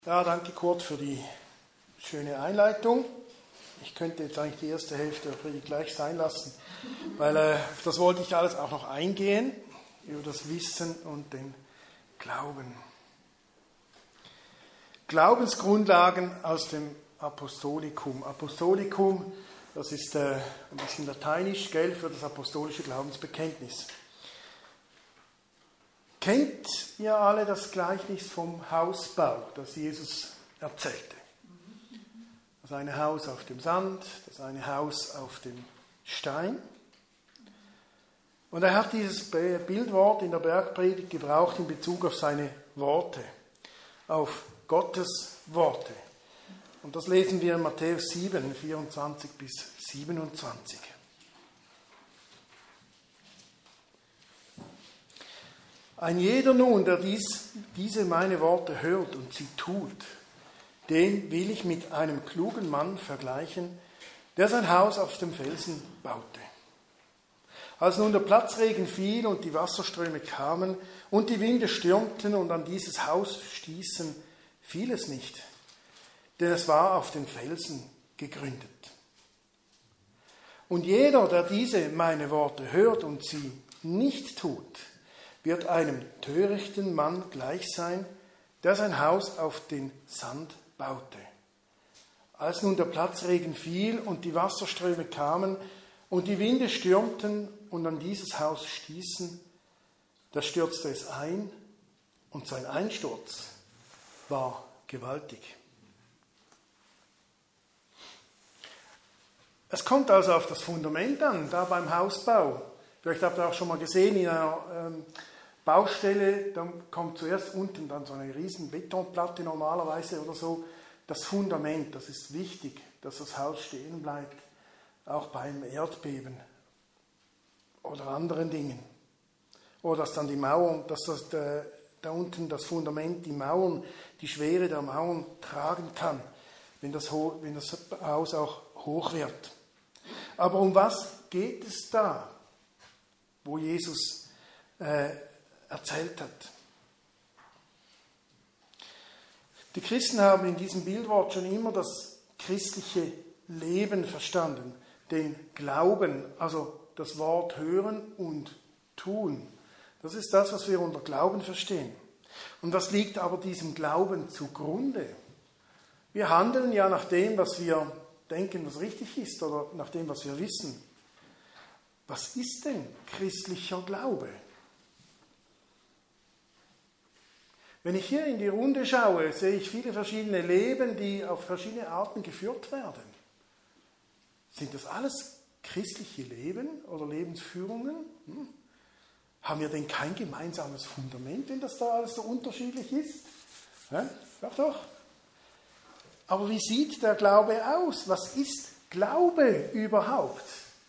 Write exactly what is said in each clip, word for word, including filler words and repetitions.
Ja, danke Kurt für die schöne Einleitung. Ich könnte jetzt eigentlich die erste Hälfte der Predigt gleich sein lassen, weil äh, auf das wollte ich alles auch noch eingehen, über das Wissen und den Glauben. Glaubensgrundlagen aus dem Apostolikum. Apostolikum, das ist äh, ein bisschen lateinisch, gell, für das apostolische Glaubensbekenntnis. Kennt ihr alle das Gleichnis vom Hausbau, das Jesus erzählte? Das eine Haus auf dem Sand, das eine Haus auf dem Stein. Und er hat dieses Bildwort in der Bergpredigt gebraucht in Bezug auf seine Worte, auf Gottes Worte. Und das lesen wir in Matthäus sieben, vierundzwanzig bis siebenundzwanzig. Ein jeder nun, der dies, diese meine Worte hört und sie tut, den will ich mit einem klugen Mann vergleichen, der sein Haus auf dem Felsen baute. Als nun der Platzregen fiel und die Wasserströme kamen und die Winde stürmten und an dieses Haus stießen, fiel es nicht, denn es war auf den Felsen gegründet. Und jeder, der diese meine Worte hört und sie nicht tut, wird einem törichten Mann gleich sein, der sein Haus auf den Sand baute. Als nun der Platzregen fiel und die Wasserströme kamen und die Winde stürmten und an dieses Haus stießen, da stürzte es ein und sein Einsturz war gewaltig. Es kommt also auf das Fundament an, da beim Hausbau. Vielleicht habt ihr auch schon mal gesehen, in einer ähm, Baustelle, dann kommt zuerst unten dann so eine riesen Betonplatte normalerweise oder so. Das Fundament, das ist wichtig, dass das Haus stehen bleibt, auch beim Erdbeben oder anderen Dingen. Oder dass dann die Mauern, dass das, da, da unten das Fundament, die Mauern, die Schwere der Mauern tragen kann, wenn das, wenn das Haus auch hoch wird. Aber um was geht es da, wo Jesus äh, erzählt hat? Die Christen haben in diesem Bildwort schon immer das christliche Leben verstanden, den Glauben, also das Wort hören und tun. Das ist das, was wir unter Glauben verstehen. Und was liegt aber diesem Glauben zugrunde? Wir handeln ja nach dem, was wir denken, was richtig ist, oder nach dem, was wir wissen. Was ist denn christlicher Glaube? Wenn ich hier in die Runde schaue, sehe ich viele verschiedene Leben, die auf verschiedene Arten geführt werden. Sind das alles christliche Leben oder Lebensführungen? Hm? Haben wir denn kein gemeinsames Fundament, wenn das da alles so unterschiedlich ist? Ja, doch, doch. Aber wie sieht der Glaube aus? Was ist Glaube überhaupt?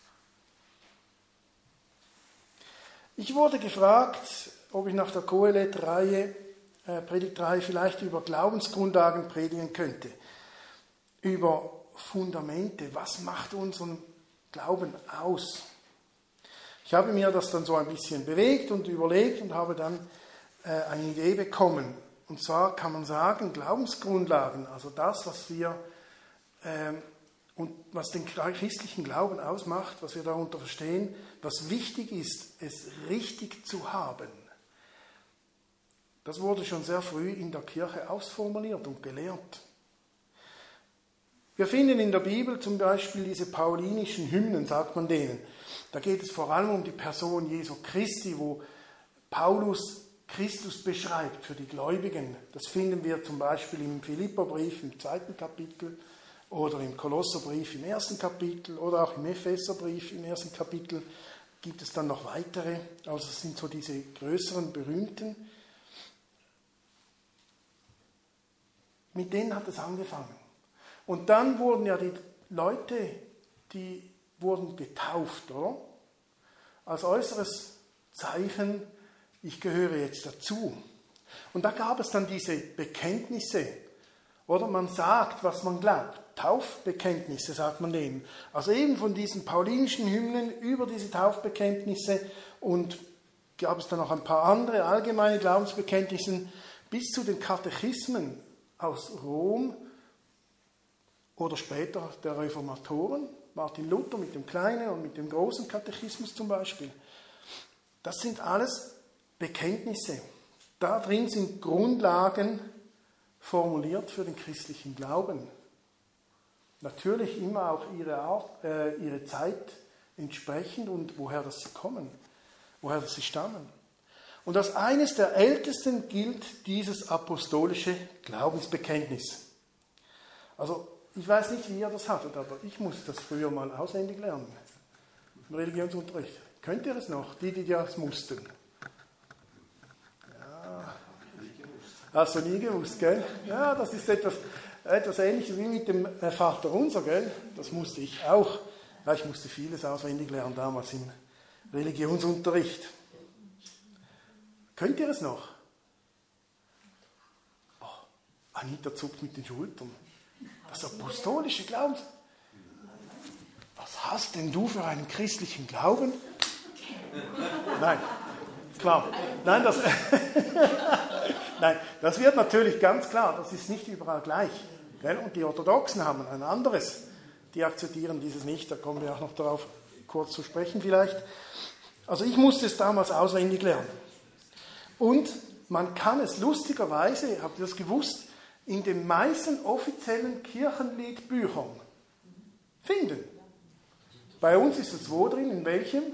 Ich wurde gefragt, ob ich nach der Qoheleth-Reihe, äh, Predigtreihe, vielleicht über Glaubensgrundlagen predigen könnte. Über Fundamente. Was macht unseren Glauben aus? Ich habe mir das dann so ein bisschen bewegt und überlegt und habe dann äh, eine Idee bekommen. Und zwar kann man sagen, Glaubensgrundlagen, also das, was wir äh, und was den christlichen Glauben ausmacht, was wir darunter verstehen, was wichtig ist, es richtig zu haben. Das wurde schon sehr früh in der Kirche ausformuliert und gelehrt. Wir finden in der Bibel zum Beispiel diese paulinischen Hymnen, sagt man denen. Da geht es vor allem um die Person Jesu Christi, wo Paulus Christus beschreibt für die Gläubigen. Das finden wir zum Beispiel im Philipperbrief im zweiten Kapitel oder im Kolosserbrief im ersten Kapitel oder auch im Epheserbrief im ersten Kapitel. Gibt es dann noch weitere, also es sind so diese größeren, berühmten. Mit denen hat es angefangen. Und dann wurden ja die Leute, die wurden getauft, oder? Als äußeres Zeichen, ich gehöre jetzt dazu. Und da gab es dann diese Bekenntnisse, oder? Man sagt, was man glaubt. Taufbekenntnisse, sagt man denen. Also eben von diesen paulinischen Hymnen über diese Taufbekenntnisse und gab es dann noch ein paar andere allgemeine Glaubensbekenntnisse bis zu den Katechismen aus Rom oder später der Reformatoren, Martin Luther mit dem kleinen und mit dem großen Katechismus zum Beispiel. Das sind alles Bekenntnisse. Da drin sind Grundlagen formuliert für den christlichen Glauben. Natürlich immer auch ihre, Art, äh, ihre Zeit entsprechend und woher das sie kommen, woher das sie stammen. Und als eines der ältesten gilt dieses apostolische Glaubensbekenntnis. Also ich weiß nicht, wie ihr das hattet, aber ich musste das früher mal auswendig lernen. Im Religionsunterricht. Könnt ihr das noch? Die, die das mussten. Ja. Hast du nie gewusst, gell? Ja, das ist etwas, etwas Ähnliches wie mit dem Vaterunser, gell? Das musste ich auch. Ja, ich musste vieles auswendig lernen damals im Religionsunterricht. Könnt ihr es noch? Oh, Anita zuckt mit den Schultern. Das apostolische Glauben. Was hast denn du für einen christlichen Glauben? Nein, klar. Nein, das, Nein, das wird natürlich ganz klar. Das ist nicht überall gleich. Gell? Und die Orthodoxen haben ein anderes. Die akzeptieren dieses nicht. Da kommen wir auch noch darauf kurz zu sprechen vielleicht. Also ich musste es damals auswendig lernen. Und man kann es lustigerweise, habt ihr das gewusst, in den meisten offiziellen Kirchenliedbüchern finden. Bei uns ist es wo drin? In welchem?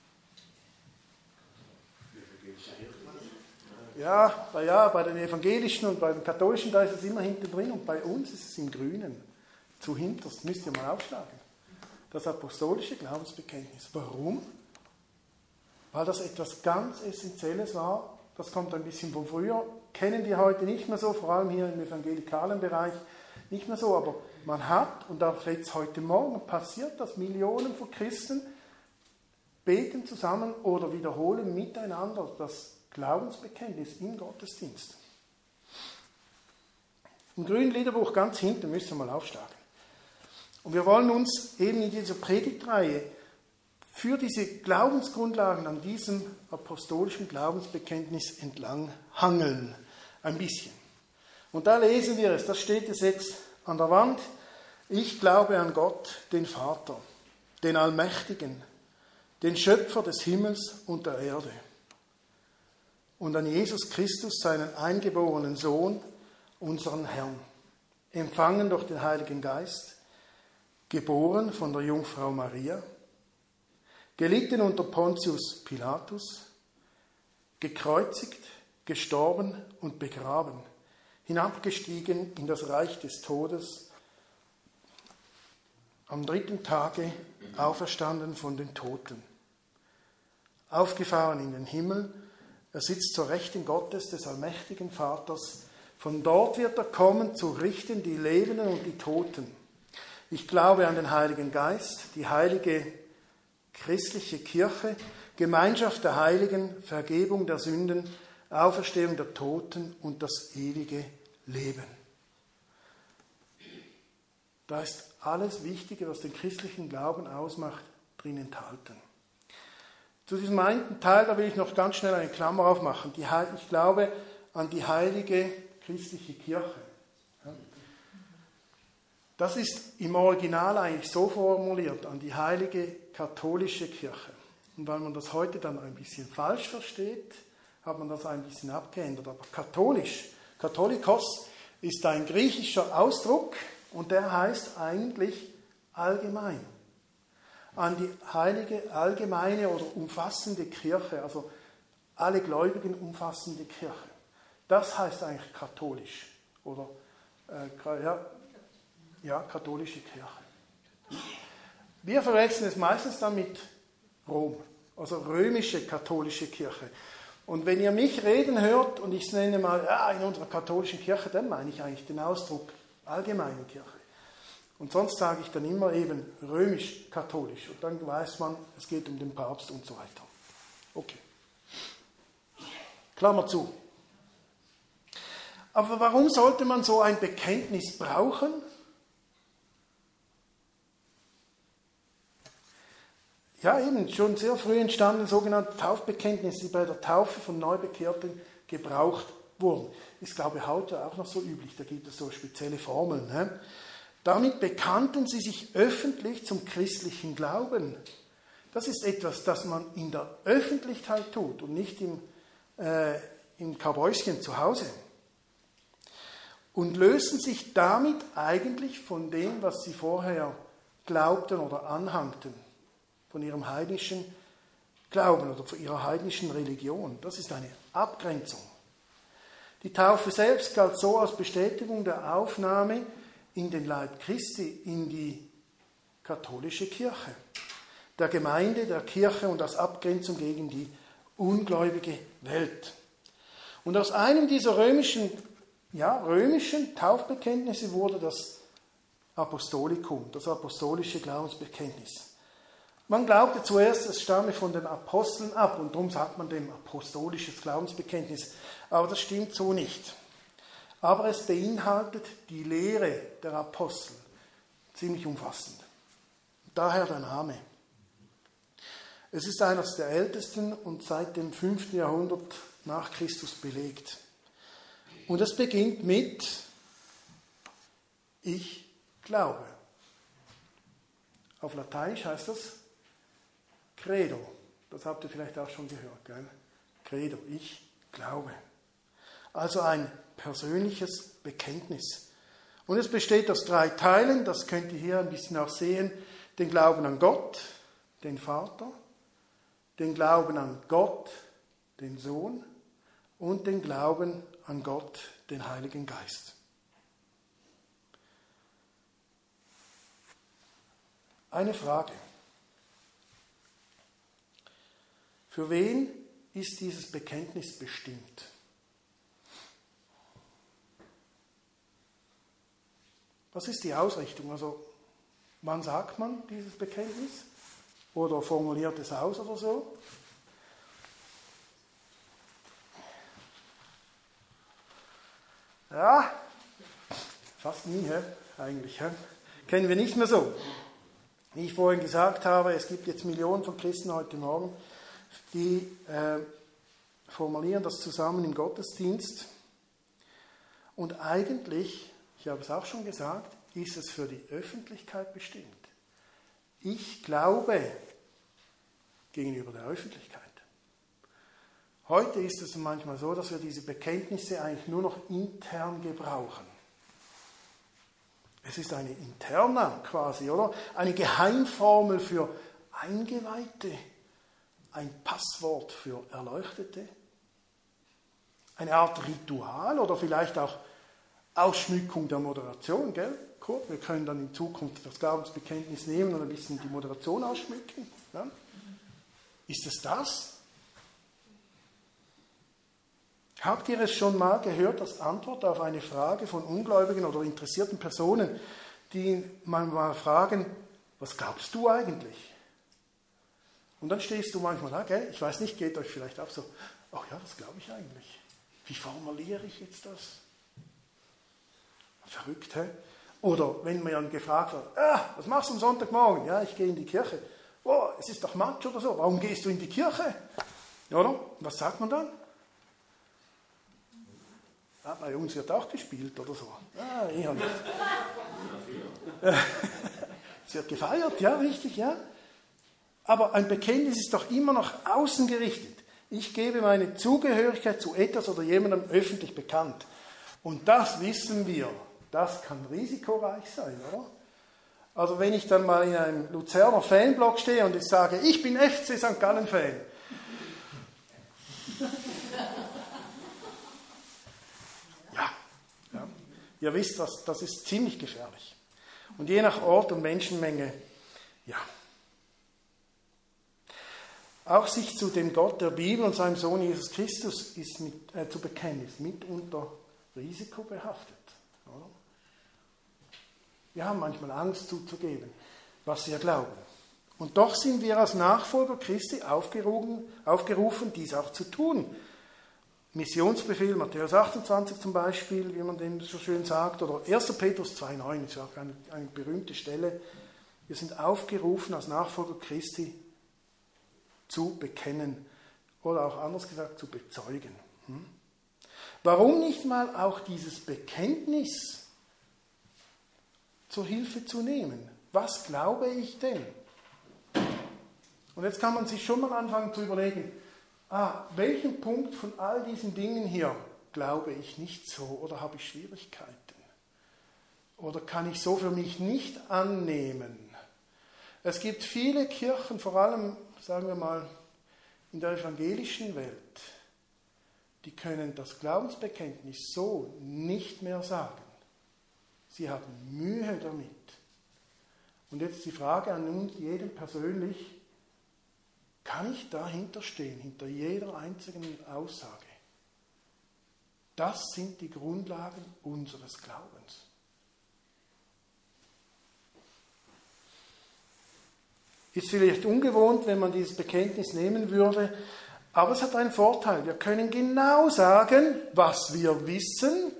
Ja, bei, ja, bei den evangelischen und bei den katholischen, da ist es immer hinten drin und bei uns ist es im Grünen. Zu hinterst, müsst ihr mal aufschlagen. Das apostolische Glaubensbekenntnis. Warum? Weil das etwas ganz Essentielles war. Das kommt ein bisschen von früher. Kennen wir heute nicht mehr so, vor allem hier im evangelikalen Bereich nicht mehr so. Aber man hat, und auch jetzt heute Morgen passiert, dass Millionen von Christen beten zusammen oder wiederholen miteinander das Glaubensbekenntnis im Gottesdienst. Im grünen Liederbuch ganz hinten, müsst ihr mal aufschlagen. Und wir wollen uns eben in dieser Predigtreihe für diese Glaubensgrundlagen an diesem apostolischen Glaubensbekenntnis entlang hangeln. Ein bisschen. Und da lesen wir es, das steht es jetzt an der Wand. Ich glaube an Gott, den Vater, den Allmächtigen, den Schöpfer des Himmels und der Erde. Und an Jesus Christus, seinen eingeborenen Sohn, unseren Herrn, empfangen durch den Heiligen Geist, geboren von der Jungfrau Maria, gelitten unter Pontius Pilatus, gekreuzigt, gestorben und begraben, hinabgestiegen in das Reich des Todes, am dritten Tage auferstanden von den Toten, aufgefahren in den Himmel, er sitzt zur Rechten Gottes, des allmächtigen Vaters, von dort wird er kommen, zu richten die Lebenden und die Toten. Ich glaube an den Heiligen Geist, die heilige christliche Kirche, Gemeinschaft der Heiligen, Vergebung der Sünden, Auferstehung der Toten und das ewige Leben. Da ist alles Wichtige, was den christlichen Glauben ausmacht, drin enthalten. Zu diesem einen Teil, da will ich noch ganz schnell eine Klammer aufmachen. Die, ich glaube an die heilige christliche Kirche. Das ist im Original eigentlich so formuliert, an die heilige katholische Kirche. Und weil man das heute dann ein bisschen falsch versteht, hat man das ein bisschen abgeändert. Aber katholisch, Katholikos, ist ein griechischer Ausdruck und der heißt eigentlich allgemein. An die heilige, allgemeine oder umfassende Kirche, also alle Gläubigen umfassende Kirche. Das heißt eigentlich katholisch oder äh, ja, ja, katholische Kirche. Wir verwechseln es meistens dann mit Rom, also römische katholische Kirche. Und wenn ihr mich reden hört und ich nenne mal, ja, in unserer katholischen Kirche, dann meine ich eigentlich den Ausdruck allgemeine Kirche. Und sonst sage ich dann immer eben römisch-katholisch. Und dann weiß man, es geht um den Papst und so weiter. Okay. Klammer zu. Aber warum sollte man so ein Bekenntnis brauchen? Ja, eben, schon sehr früh entstanden sogenannte Taufbekenntnisse, die bei der Taufe von Neubekehrten gebraucht wurden. Ist, glaube ich, heute auch noch so üblich, da gibt es so spezielle Formeln. He? Damit bekannten sie sich öffentlich zum christlichen Glauben. Das ist etwas, das man in der Öffentlichkeit tut und nicht im, äh, im Kabäuschen zu Hause. Und lösen sich damit eigentlich von dem, was sie vorher glaubten oder anhangten, von ihrem heidnischen Glauben oder von ihrer heidnischen Religion. Das ist eine Abgrenzung. Die Taufe selbst galt so als Bestätigung der Aufnahme in den Leib Christi, in die katholische Kirche, der Gemeinde, der Kirche und als Abgrenzung gegen die ungläubige Welt. Und aus einem dieser römischen, ja, römischen Taufbekenntnisse wurde das Apostolikum, das apostolische Glaubensbekenntnis. Man glaubte zuerst, es stamme von den Aposteln ab und darum sagt man dem apostolisches Glaubensbekenntnis. Aber das stimmt so nicht. Aber es beinhaltet die Lehre der Apostel, ziemlich umfassend. Daher der Name. Es ist eines der ältesten und seit dem fünften Jahrhundert nach Christus belegt. Und es beginnt mit Ich glaube. Auf Lateinisch heißt das Credo. Das habt ihr vielleicht auch schon gehört, gell? Credo, ich glaube. Also ein persönliches Bekenntnis. Und es besteht aus drei Teilen, das könnt ihr hier ein bisschen auch sehen. Den Glauben an Gott, den Vater, den Glauben an Gott, den Sohn und den Glauben an Gott, den Heiligen Geist. Eine Frage. Für wen ist dieses Bekenntnis bestimmt? Was ist die Ausrichtung? Also, wann sagt man dieses Bekenntnis? Oder formuliert es aus oder so? Ja, fast nie, hä? Eigentlich. Hä? Kennen wir nicht mehr so. Wie ich vorhin gesagt habe, es gibt jetzt Millionen von Christen heute Morgen, die äh, formulieren das zusammen im Gottesdienst. Und eigentlich, ich habe es auch schon gesagt, ist es für die Öffentlichkeit bestimmt. Ich glaube gegenüber der Öffentlichkeit. Heute ist es manchmal so, dass wir diese Bekenntnisse eigentlich nur noch intern gebrauchen. Es ist eine Interna quasi, oder? Eine Geheimformel für Eingeweihte, ein Passwort für Erleuchtete, eine Art Ritual oder vielleicht auch Ausschmückung der Moderation, gell? Kurt, wir können dann in Zukunft das Glaubensbekenntnis nehmen und ein bisschen die Moderation ausschmücken. Ja? Ist es das? Habt ihr es schon mal gehört als Antwort auf eine Frage von ungläubigen oder interessierten Personen, die manchmal fragen, was glaubst du eigentlich? Und dann stehst du manchmal da, gell? Ich weiß nicht, geht euch vielleicht auch so, ach ja, das glaube ich eigentlich. Wie formuliere ich jetzt das? Verrückt, hä? Oder wenn man gefragt wird, ah, was machst du am Sonntagmorgen? Ja, ich gehe in die Kirche. Oh, es ist doch Matsch oder so, warum gehst du in die Kirche? Oder? Was sagt man dann? Ja, bei uns wird auch gespielt oder so. Ah, ich habe nicht. Es wird gefeiert, ja, richtig, ja. Aber ein Bekenntnis ist doch immer nach außen gerichtet. Ich gebe meine Zugehörigkeit zu etwas oder jemandem öffentlich bekannt. Und das wissen wir, das kann risikoreich sein, oder? Also wenn ich dann mal in einem Luzerner Fanblog stehe und ich sage, ich bin F C Sankt Gallen Fan. Ja, ja, ihr wisst, das, das ist ziemlich gefährlich. Und je nach Ort und Menschenmenge, ja. Auch sich zu dem Gott der Bibel und seinem Sohn Jesus Christus ist mit, äh, zu bekennen, ist mitunter risikobehaftet. Oder? Wir haben manchmal Angst zuzugeben, was wir glauben. Und doch sind wir als Nachfolger Christi aufgerufen, aufgerufen, dies auch zu tun. Missionsbefehl, Matthäus achtundzwanzig zum Beispiel, wie man dem so schön sagt, oder erster Petrus zwei neun ist auch eine, eine berühmte Stelle. Wir sind aufgerufen, als Nachfolger Christi zu bekennen oder auch anders gesagt zu bezeugen. Hm? Warum nicht mal auch dieses Bekenntnis zur Hilfe zu nehmen? Was glaube ich denn? Und jetzt kann man sich schon mal anfangen zu überlegen, ah, welchen Punkt von all diesen Dingen hier glaube ich nicht so oder habe ich Schwierigkeiten? Oder kann ich so für mich nicht annehmen? Es gibt viele Kirchen, vor allem, sagen wir mal, in der evangelischen Welt, die können das Glaubensbekenntnis so nicht mehr sagen. Sie haben Mühe damit. Und jetzt die Frage an uns, jedem persönlich, kann ich dahinter stehen, hinter jeder einzigen Aussage? Das sind die Grundlagen unseres Glaubens. Ist vielleicht ungewohnt, wenn man dieses Bekenntnis nehmen würde, aber es hat einen Vorteil. Wir können genau sagen, was wir wissen,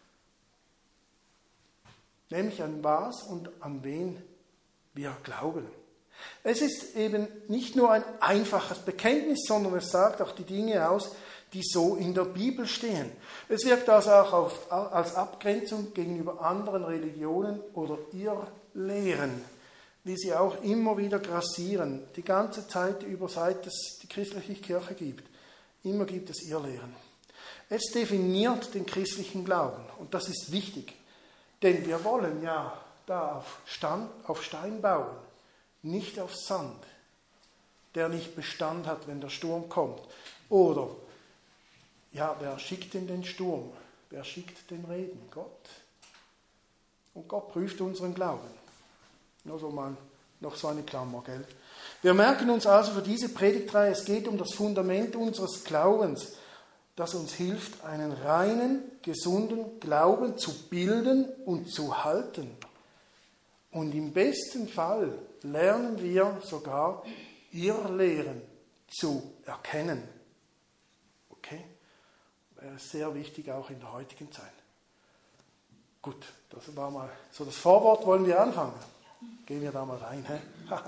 nämlich an was und an wen wir glauben. Es ist eben nicht nur ein einfaches Bekenntnis, sondern es sagt auch die Dinge aus, die so in der Bibel stehen. Es wirkt also auch auf, als Abgrenzung gegenüber anderen Religionen oder Irrlehren, wie sie auch immer wieder grassieren, die ganze Zeit über, seit es die christliche Kirche gibt. Immer gibt es Irrlehren. Es definiert den christlichen Glauben und das ist wichtig, denn wir wollen ja da auf, Stand, auf Stein bauen, nicht auf Sand, der nicht Bestand hat, wenn der Sturm kommt. Oder, ja, wer schickt denn den Sturm? Wer schickt den Regen? Gott. Und Gott prüft unseren Glauben. Nur so mal, noch so eine Klammer, gell? Wir merken uns also für diese Predigtreihe, es geht um das Fundament unseres Glaubens, das uns hilft, einen reinen, gesunden Glauben zu bilden und zu halten. Und im besten Fall lernen wir sogar Irrlehren zu erkennen. Okay? Wäre sehr wichtig auch in der heutigen Zeit. Gut, das war mal so das Vorwort. Wollen wir anfangen? Gehen wir da mal rein. Hä?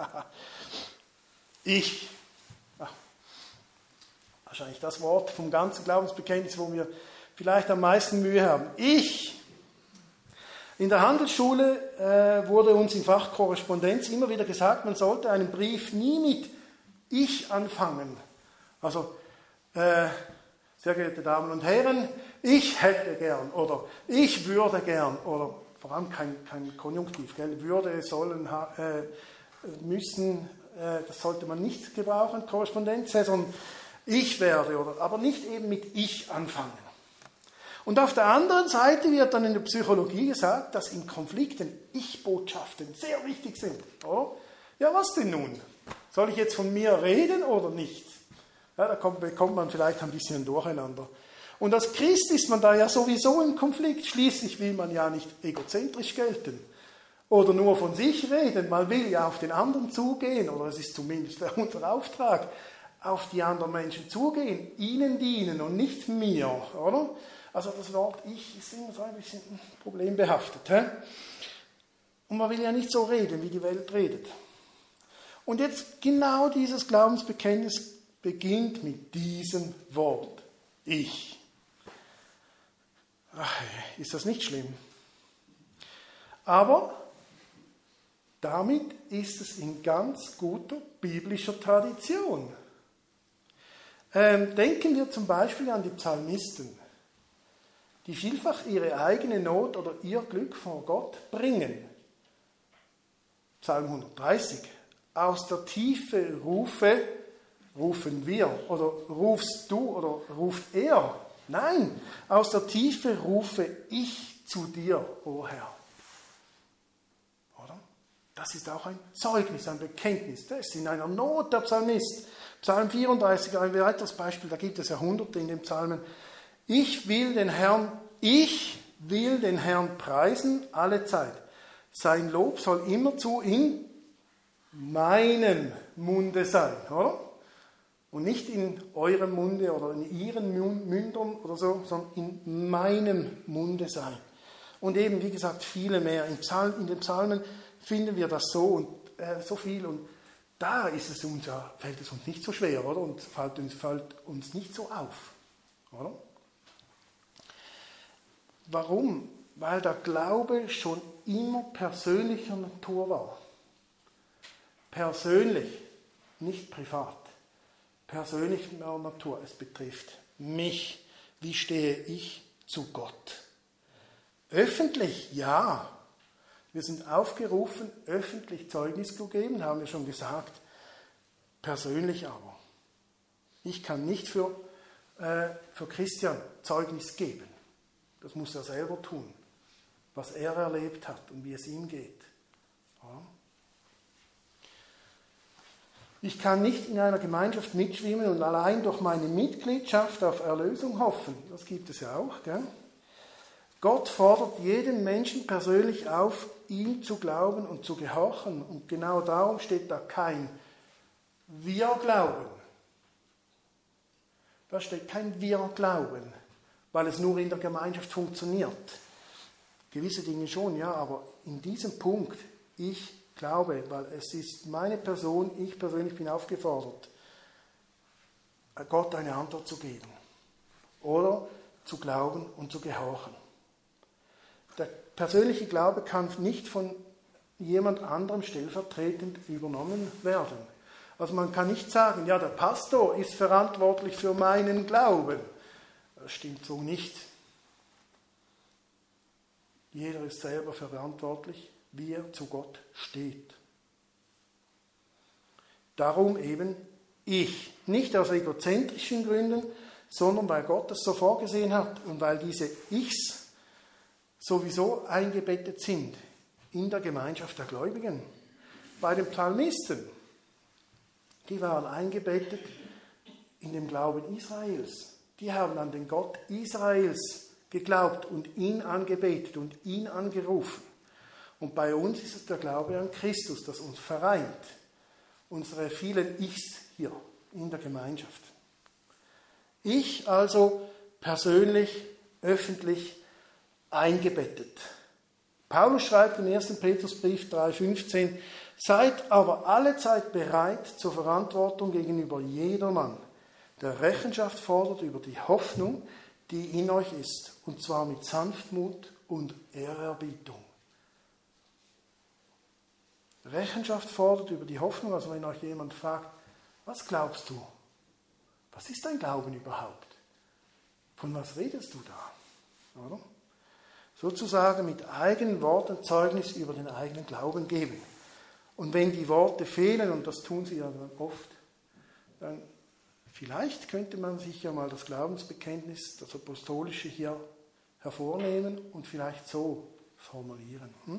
Ich. Ach, wahrscheinlich das Wort vom ganzen Glaubensbekenntnis, wo wir vielleicht am meisten Mühe haben. Ich. In der Handelsschule äh, wurde uns im Fach Korrespondenz immer wieder gesagt, man sollte einen Brief nie mit Ich anfangen. Also, äh, sehr geehrte Damen und Herren, ich hätte gern oder ich würde gern oder vor allem kein, kein Konjunktiv, gell? Würde, sollen, äh, müssen, äh, das sollte man nicht gebrauchen, Korrespondenz, sondern ich werde, oder, aber nicht eben mit Ich anfangen. Und auf der anderen Seite wird dann in der Psychologie gesagt, dass in Konflikten Ich-Botschaften sehr wichtig sind. Oder? Ja, was denn nun? Soll ich jetzt von mir reden oder nicht? Ja, da kommt, bekommt man vielleicht ein bisschen durcheinander. Und als Christ ist man da ja sowieso im Konflikt. Schließlich will man ja nicht egozentrisch gelten oder nur von sich reden. Man will ja auf den anderen zugehen, oder es ist zumindest unser Auftrag, auf die anderen Menschen zugehen, ihnen dienen und nicht mir, oder? Also das Wort Ich ist immer so ein bisschen problembehaftet. He? Und man will ja nicht so reden, wie die Welt redet. Und jetzt genau dieses Glaubensbekenntnis beginnt mit diesem Wort. Ich. Ach, ist das nicht schlimm? Aber damit ist es in ganz guter biblischer Tradition. Ähm, denken wir zum Beispiel an die Psalmisten, die vielfach ihre eigene Not oder ihr Glück vor Gott bringen. Psalm hundertdreißig. Aus der Tiefe rufe, rufen wir, oder rufst du, oder ruft er. Nein, aus der Tiefe rufe ich zu dir, o Herr. Oder? Das ist auch ein Zeugnis, ein Bekenntnis. Das ist in einer Not der Psalmist. Psalm vierunddreißig, ein weiteres Beispiel, da gibt es ja Hunderte in den Psalmen. Ich will den Herrn, ich will den Herrn preisen alle Zeit. Sein Lob soll immerzu in meinem Munde sein, oder? Und nicht in eurem Munde oder in ihren Mündern oder so, sondern in meinem Munde sein. Und eben, wie gesagt, viele mehr. In, Psalm, in den Psalmen finden wir das so und äh, so viel. Und da ist es uns ja, fällt es uns nicht so schwer, oder? Und fällt uns, fällt uns nicht so auf, oder? Warum? Weil der Glaube schon immer persönlicher Natur war. Persönlich, nicht privat. Persönlicher Natur. Es betrifft mich. Wie stehe ich zu Gott? Öffentlich, ja. Wir sind aufgerufen, öffentlich Zeugnis zu geben, haben wir schon gesagt. Persönlich aber. Ich kann nicht für, äh, für Christian Zeugnis geben. Das muss er selber tun, was er erlebt hat und wie es ihm geht. Ja. Ich kann nicht in einer Gemeinschaft mitschwimmen und allein durch meine Mitgliedschaft auf Erlösung hoffen. Das gibt es ja auch. Gell? Gott fordert jeden Menschen persönlich auf, ihm zu glauben und zu gehorchen. Und genau darum steht da kein Wir glauben. Da steht kein Wir glauben, weil es nur in der Gemeinschaft funktioniert. Gewisse Dinge schon, ja, aber in diesem Punkt, ich glaube, weil es ist meine Person, ich persönlich bin aufgefordert, Gott eine Antwort zu geben. Oder zu glauben und zu gehorchen. Der persönliche Glaube kann nicht von jemand anderem stellvertretend übernommen werden. Also man kann nicht sagen, ja, der Pastor ist verantwortlich für meinen Glauben. Das stimmt so nicht. Jeder ist selber verantwortlich, wie er zu Gott steht. Darum eben ich. Nicht aus egozentrischen Gründen, sondern weil Gott es so vorgesehen hat und weil diese Ichs sowieso eingebettet sind in der Gemeinschaft der Gläubigen. Bei den Psalmisten, die waren eingebettet in dem Glauben Israels. Die haben an den Gott Israels geglaubt und ihn angebetet und ihn angerufen. Und bei uns ist es der Glaube an Christus, das uns vereint. Unsere vielen Ichs hier in der Gemeinschaft. Ich also persönlich, öffentlich eingebettet. Paulus schreibt im ersten Petrusbrief drei fünfzehn, seid aber allezeit bereit zur Verantwortung gegenüber jedermann, der Rechenschaft fordert über die Hoffnung, die in euch ist, und zwar mit Sanftmut und Ehrerbietung. Rechenschaft fordert über die Hoffnung, also wenn euch jemand fragt, was glaubst du? Was ist dein Glauben überhaupt? Von was redest du da? Oder? Sozusagen mit eigenen Worten Zeugnis über den eigenen Glauben geben. Und wenn die Worte fehlen, und das tun sie ja dann oft, dann vielleicht könnte man sich ja mal das Glaubensbekenntnis, das Apostolische hier hervornehmen und vielleicht so formulieren. Hm?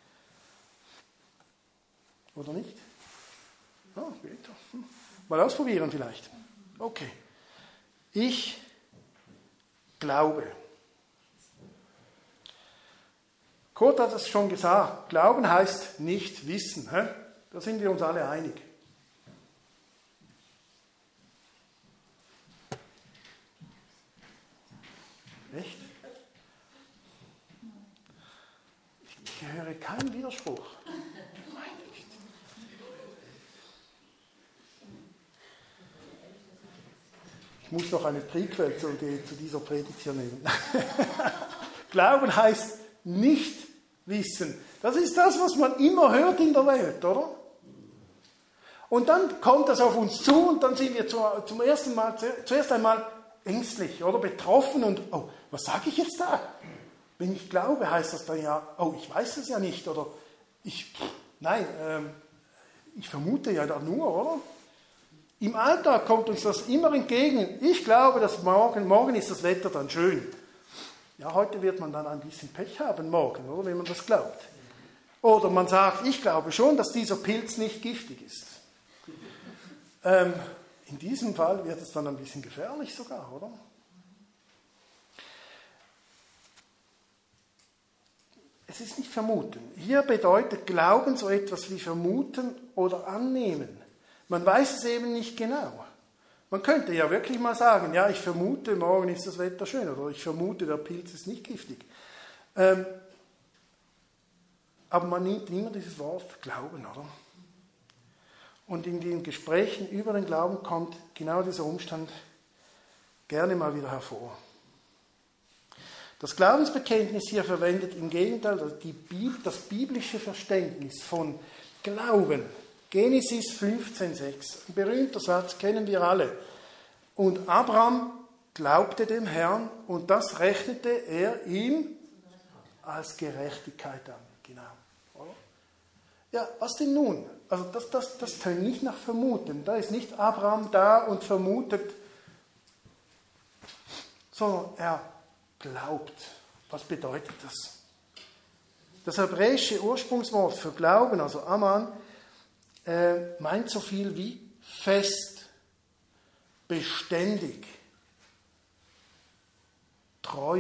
Oder nicht? Ja, später. Hm. Mal ausprobieren vielleicht. Okay. Ich glaube. Kurt hat es schon gesagt. Glauben heißt nicht wissen. Hä? Da sind wir uns alle einig. Echt? Ich höre keinen Widerspruch. Ich muss noch eine Prequel zu, zu dieser Predigt hier nehmen. Glauben heißt nicht wissen. Das ist das, was man immer hört in der Welt, oder? Und dann kommt das auf uns zu und dann sind wir zu, zum ersten Mal, zuerst einmal ängstlich oder betroffen und, oh, was sage ich jetzt da? Wenn ich glaube, heißt das dann ja, oh, ich weiß es ja nicht oder ich, nein, ähm, ich vermute ja da nur, oder? Im Alltag kommt uns das immer entgegen. Ich glaube, dass morgen, morgen ist das Wetter dann schön. Ja, heute wird man dann ein bisschen Pech haben morgen, oder, wenn man das glaubt. Oder man sagt, ich glaube schon, dass dieser Pilz nicht giftig ist. Ähm, in diesem Fall wird es dann ein bisschen gefährlich sogar, oder? Es ist nicht vermuten. Hier bedeutet Glauben so etwas wie vermuten oder annehmen. Man weiß es eben nicht genau. Man könnte ja wirklich mal sagen, ja, ich vermute, morgen ist das Wetter schön oder ich vermute, der Pilz ist nicht giftig. Ähm, aber man nimmt immer dieses Wort Glauben, oder? Und in den Gesprächen über den Glauben kommt genau dieser Umstand gerne mal wieder hervor. Das Glaubensbekenntnis hier verwendet im Gegenteil die Bibel, das biblische Verständnis von Glauben. Genesis fünfzehn sechs, ein berühmter Satz, kennen wir alle. Und Abraham glaubte dem Herrn und das rechnete er ihm als Gerechtigkeit an. Genau. Oder? Ja, was denn nun? Also das, das, das tönt nicht nach Vermuten. Da ist nicht Abraham da und vermutet, sondern er glaubt. Was bedeutet das? Das hebräische Ursprungswort für Glauben, also Aman, äh, meint so viel wie fest, beständig, treu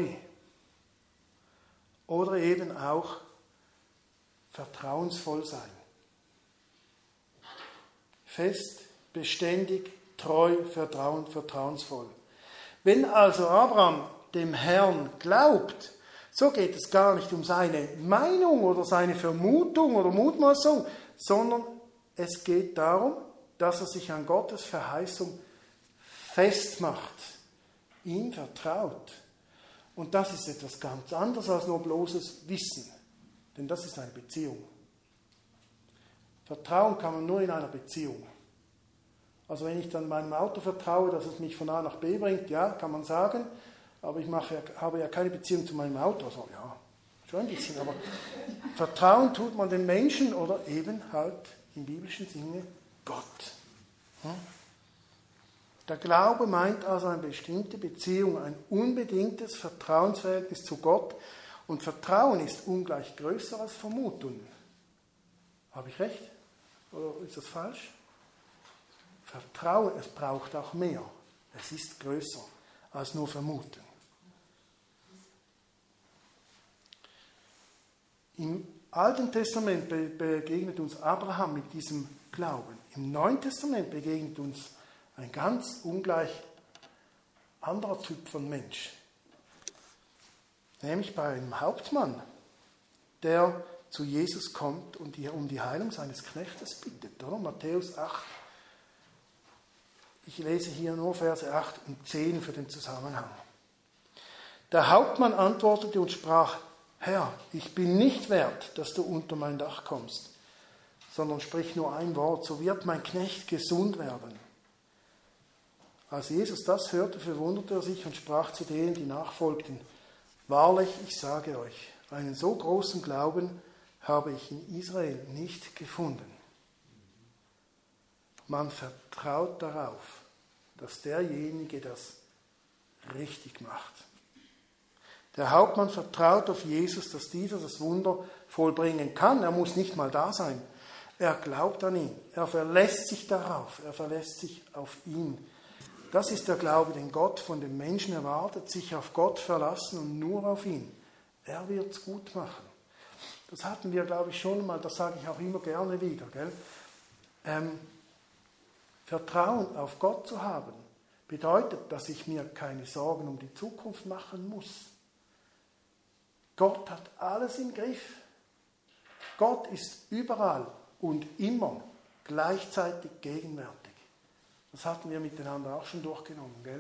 oder eben auch vertrauensvoll sein. Fest, beständig, treu, vertrauen, vertrauensvoll. Wenn also Abraham dem Herrn glaubt, so geht es gar nicht um seine Meinung oder seine Vermutung oder Mutmaßung, sondern es geht darum, dass er sich an Gottes Verheißung festmacht, ihm vertraut. Und das ist etwas ganz anderes als nur bloßes Wissen, denn das ist eine Beziehung. Vertrauen kann man nur in einer Beziehung. Also wenn ich dann meinem Auto vertraue, dass es mich von A nach B bringt, ja, kann man sagen, aber ich mache, habe ja keine Beziehung zu meinem Auto. Also ja, schon ein bisschen, aber Vertrauen tut man den Menschen oder eben halt im biblischen Sinne Gott. Hm? Der Glaube meint also eine bestimmte Beziehung, ein unbedingtes Vertrauensverhältnis zu Gott. Und Vertrauen ist ungleich größer als Vermutung. Habe ich recht? Oder ist das falsch? Vertrauen, es braucht auch mehr. Es ist größer als nur Vermuten. Im Alten Testament begegnet uns Abraham mit diesem Glauben. Im Neuen Testament begegnet uns ein ganz ungleich anderer Typ von Mensch. Nämlich bei einem Hauptmann, der zu Jesus kommt und um die Heilung seines Knechtes bittet. Oder? Matthäus acht. Ich lese hier nur Verse acht und zehn für den Zusammenhang. Der Hauptmann antwortete und sprach: Herr, ich bin nicht wert, dass du unter mein Dach kommst, sondern sprich nur ein Wort, so wird mein Knecht gesund werden. Als Jesus das hörte, verwunderte er sich und sprach zu denen, die nachfolgten: Wahrlich, ich sage euch, einen so großen Glauben habe ich in Israel nicht gefunden. Man vertraut darauf, dass derjenige das richtig macht. Der Hauptmann vertraut auf Jesus, dass dieser das Wunder vollbringen kann. Er muss nicht mal da sein. Er glaubt an ihn. Er verlässt sich darauf. Er verlässt sich auf ihn. Das ist der Glaube, den Gott von dem Menschen erwartet, sich auf Gott verlassen und nur auf ihn. Er wird es gut machen. Das hatten wir, glaube ich, schon mal, das sage ich auch immer gerne wieder. Gell? Ähm, Vertrauen auf Gott zu haben, bedeutet, dass ich mir keine Sorgen um die Zukunft machen muss. Gott hat alles im Griff. Gott ist überall und immer gleichzeitig gegenwärtig. Das hatten wir miteinander auch schon durchgenommen, gell?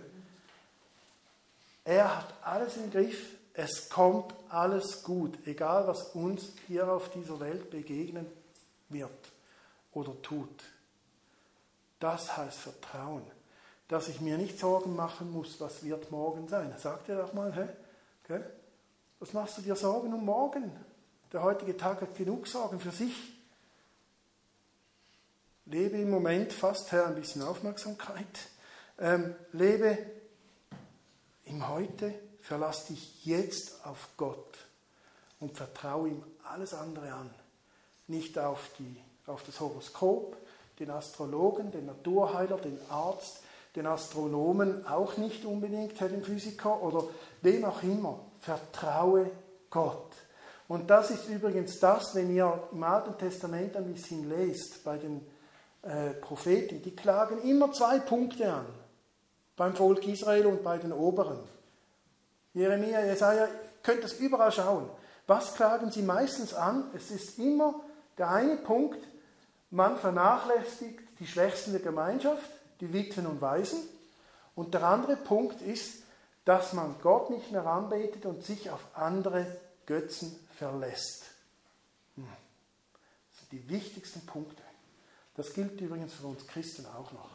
Er hat alles im Griff, es kommt alles gut, egal was uns hier auf dieser Welt begegnen wird oder tut. Das heißt Vertrauen, dass ich mir nicht Sorgen machen muss, was wird morgen sein. Sagt ihr doch mal, hä? Gell? Was machst du dir Sorgen um morgen? Der heutige Tag hat genug Sorgen für sich. Lebe im Moment, fast Herr, ein bisschen Aufmerksamkeit. Ähm, lebe im Heute, verlass dich jetzt auf Gott und vertraue ihm alles andere an. Nicht auf, die, auf das Horoskop, den Astrologen, den Naturheiler, den Arzt, den Astronomen, auch nicht unbedingt, den Physiker oder wem auch immer. Vertraue Gott. Und das ist übrigens das, wenn ihr im Alten Testament ein bisschen lest, bei den äh, Propheten, die klagen immer zwei Punkte an, beim Volk Israel und bei den Oberen. Jeremia, Jesaja, ihr könnt das überall schauen. Was klagen sie meistens an? Es ist immer der eine Punkt, man vernachlässigt die Schwächsten der Gemeinschaft, die Witwen und Waisen. Und der andere Punkt ist, dass man Gott nicht mehr anbetet und sich auf andere Götzen verlässt. Das sind die wichtigsten Punkte. Das gilt übrigens für uns Christen auch noch.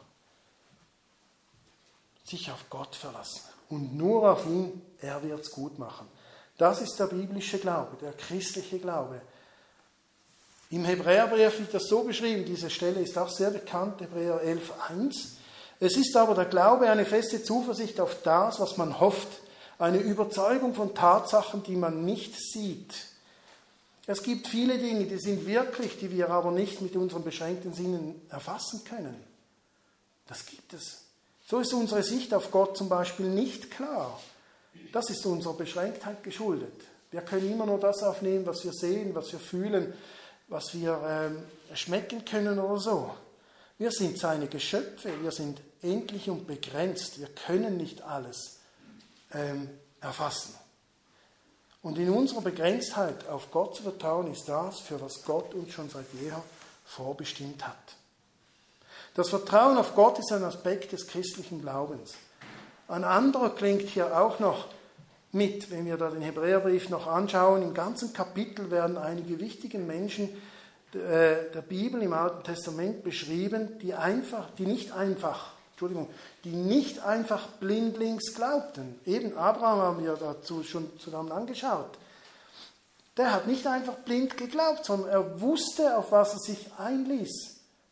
Sich auf Gott verlassen und nur auf ihn, er wird es gut machen. Das ist der biblische Glaube, der christliche Glaube. Im Hebräerbrief wird das so beschrieben, diese Stelle ist auch sehr bekannt, Hebräer elf eins. Es ist aber der Glaube eine feste Zuversicht auf das, was man hofft, eine Überzeugung von Tatsachen, die man nicht sieht. Es gibt viele Dinge, die sind wirklich, die wir aber nicht mit unseren beschränkten Sinnen erfassen können. Das gibt es. So ist unsere Sicht auf Gott zum Beispiel nicht klar. Das ist unserer Beschränktheit geschuldet. Wir können immer nur das aufnehmen, was wir sehen, was wir fühlen, was wir ähm, schmecken können oder so. Wir sind seine Geschöpfe, wir sind endlich und begrenzt. Wir können nicht alles ähm, erfassen. Und in unserer Begrenztheit auf Gott zu vertrauen, ist das, für was Gott uns schon seit jeher vorbestimmt hat. Das Vertrauen auf Gott ist ein Aspekt des christlichen Glaubens. Ein anderer klingt hier auch noch mit, wenn wir da den Hebräerbrief noch anschauen. Im ganzen Kapitel werden einige wichtige Menschen der Bibel im Alten Testament beschrieben, die einfach, die nicht einfach, Entschuldigung, die nicht einfach blindlings glaubten. Eben Abraham haben wir dazu schon zusammen angeschaut. Der hat nicht einfach blind geglaubt, sondern er wusste, auf was er sich einließ.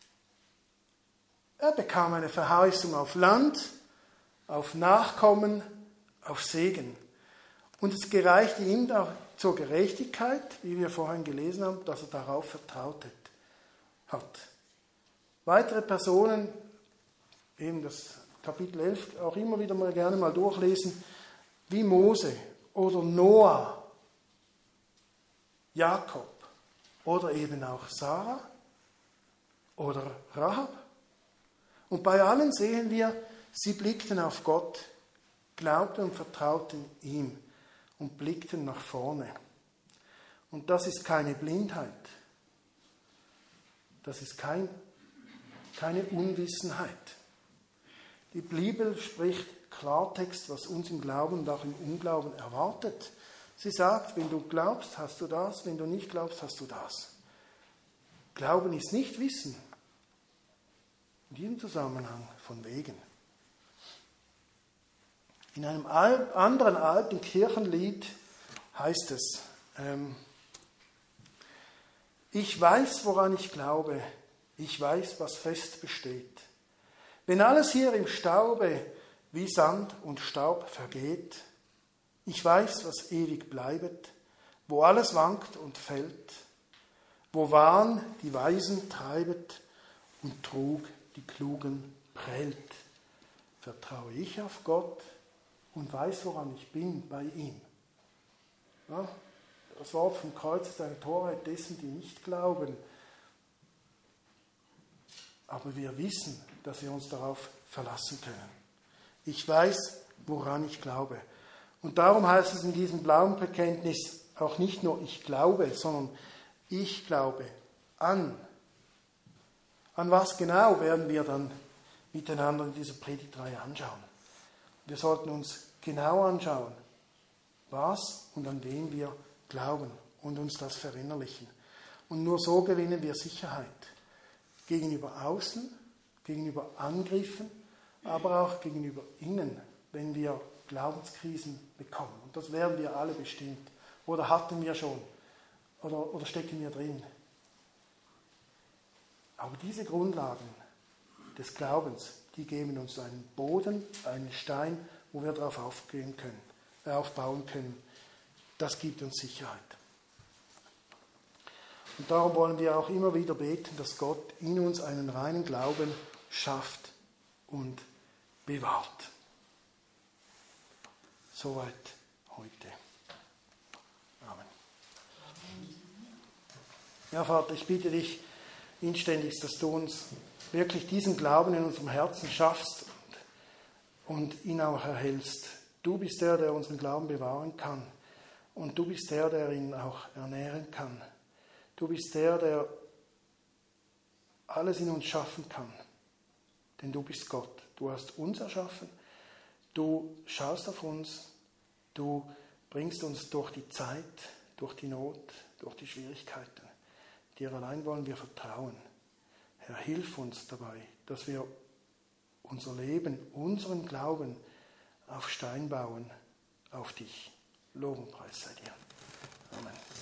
Er bekam eine Verheißung auf Land, auf Nachkommen, auf Segen. Und es gereichte ihm zur Gerechtigkeit, wie wir vorhin gelesen haben, dass er darauf vertraut hat. Weitere Personen, eben das Kapitel elf, auch immer wieder mal gerne mal durchlesen, wie Mose oder Noah, Jakob oder eben auch Sarah oder Rahab. Und bei allen sehen wir, sie blickten auf Gott, glaubten und vertrauten ihm und blickten nach vorne. Und das ist keine Blindheit. Das ist kein, keine Unwissenheit. Die Bibel spricht Klartext, was uns im Glauben und auch im Unglauben erwartet. Sie sagt, wenn du glaubst, hast du das, wenn du nicht glaubst, hast du das. Glauben ist nicht Wissen. In diesem Zusammenhang von wegen. In einem anderen alten Kirchenlied heißt es, ähm, ich weiß, woran ich glaube, ich weiß, was fest besteht. Wenn alles hier im Staube wie Sand und Staub vergeht, ich weiß, was ewig bleibet, wo alles wankt und fällt, wo Wahn die Weisen treibet und Trug die Klugen prellt. Vertraue ich auf Gott und weiß, woran ich bin, bei ihm. Ja, das Wort vom Kreuz ist eine Torheit dessen, die nicht glauben. Aber wir wissen, dass wir uns darauf verlassen können. Ich weiß, woran ich glaube. Und darum heißt es in diesem Glaubensbekenntnis auch nicht nur ich glaube, sondern ich glaube an. An was genau werden wir dann miteinander in dieser Predigtreihe anschauen. Wir sollten uns genau anschauen, was und an wen wir glauben und uns das verinnerlichen. Und nur so gewinnen wir Sicherheit gegenüber außen, gegenüber Angriffen, aber auch gegenüber innen, wenn wir Glaubenskrisen bekommen. Und das werden wir alle bestimmt. Oder hatten wir schon. Oder, oder stecken wir drin. Aber diese Grundlagen des Glaubens, die geben uns einen Boden, einen Stein, wo wir darauf aufgehen können, äh, aufbauen können. Das gibt uns Sicherheit. Und darum wollen wir auch immer wieder beten, dass Gott in uns einen reinen Glauben schafft und bewahrt. Soweit heute. Amen. Ja, Vater, ich bitte dich inständigst, dass du uns wirklich diesen Glauben in unserem Herzen schaffst und, und ihn auch erhältst. Du bist der, der unseren Glauben bewahren kann. Und du bist der, der ihn auch ernähren kann. Du bist der, der alles in uns schaffen kann. Denn du bist Gott. Du hast uns erschaffen. Du schaust auf uns, du bringst uns durch die Zeit, durch die Not, durch die Schwierigkeiten. Dir allein wollen wir vertrauen. Herr, hilf uns dabei, dass wir unser Leben, unseren Glauben auf Stein bauen, auf dich. Lob und Preis sei dir. Amen.